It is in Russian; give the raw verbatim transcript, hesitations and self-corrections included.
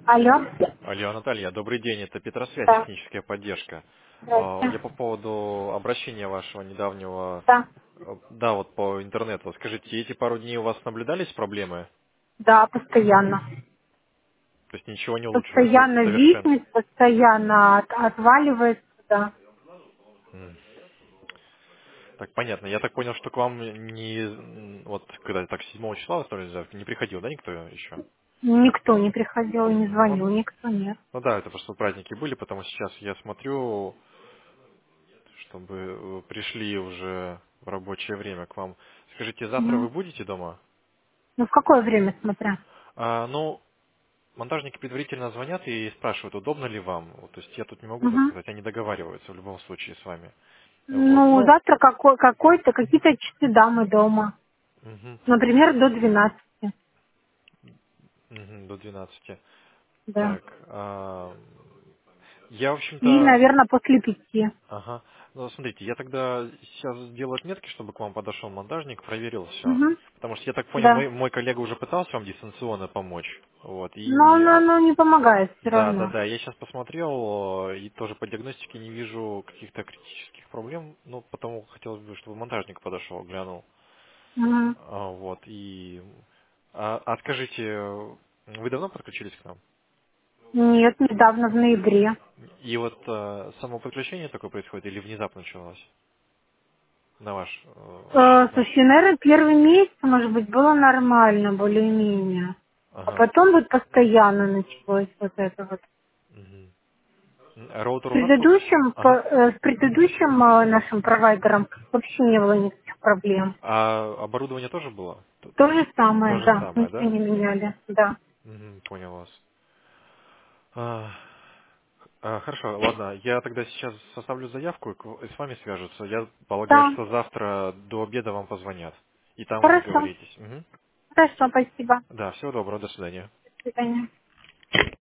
Алло. Алло, Наталья, добрый день, это Петросвязь, Да. техническая поддержка. А, Здрасте. Я по поводу обращения вашего недавнего, Да. э, да, вот по интернету. Скажите, эти пару дней у вас наблюдались проблемы? Да, постоянно. То есть ничего не улучшилось со- Постоянно совершенно? виснет, постоянно от- отваливается, да. М. Так, понятно. Я так понял, что к вам не, м, вот когда так седьмого числа оставили заявку, не приходил, да, никто еще? Никто не приходил и не Мгм. Ну, звонил, никто нет. ну да, это просто праздники были, потому сейчас я смотрю, чтобы э, пришли уже в рабочее время к вам. Скажите, завтра вы Мгм. будете дома? Ну, в какое время, смотря? А, ну, монтажники предварительно звонят и спрашивают, удобно ли вам. Вот, то есть я тут не могу так Мгм. сказать, они договариваются в любом случае с вами. Вот. Ну, Ну, завтра какой, какой-то, какие-то часы дамы дома. мгм, Например, до двенадцати. мгм, до двенадцати. Да. Так, а, я, в И, общем-то, наверное, после пяти. ага. Ну, смотрите, я тогда сейчас сделаю отметки, чтобы к вам подошел монтажник, проверил все. Угу. Потому что я так понял, Да. мой, мой коллега уже пытался вам дистанционно помочь. Вот. Но И оно, а, оно не помогает все да, да, равно. да. Я сейчас посмотрел э, и тоже по диагностике не вижу каких-то критических проблем. Ну, потому хотелось бы, чтобы монтажник подошел, глянул. Мгм. А, вот. И а, а скажите, э, вы давно подключились к нам? Нет, недавно, в ноябре. И вот э, само подключение такое происходит или внезапно началось на ваш э, Э, счет? слушай, наверное, первый месяц, может быть, было нормально, более-менее. А Ага. потом вот постоянно началось вот это вот. Мгм. М, С Роутер у нас... у- предыдущим, по- Ага. э, с предыдущим э, нашим провайдером вообще не было никаких проблем. А оборудование тоже было? То, То то же есть то самое, же да, самое, ничего да? не меняли, да. Мгм, понял вас. А, а, хорошо, ладно. Я тогда сейчас составлю заявку и к- и с вами свяжутся. Я полагаю, Да, что завтра до обеда вам позвонят. И там вы хорошо, договоритесь. Мгм. хорошо, спасибо. Да, всего доброго, до свидания. До свидания.